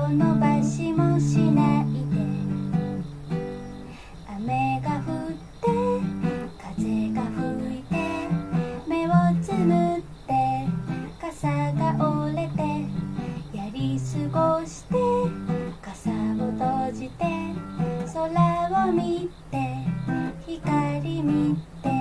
伸ばしもしないで、雨が降って風が吹いて目をつむって傘が折れてやり過ごして傘を閉じて空を見て光見て、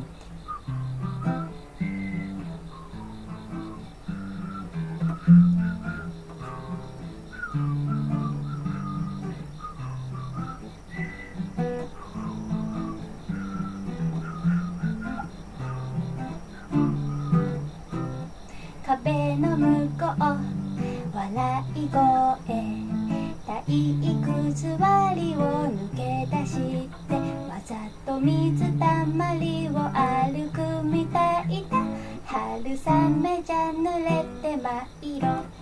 壁の向こう笑い声、体育座りを抜け出してわざと水たまりを歩くみたいだ。春雨じゃ濡れて真っ色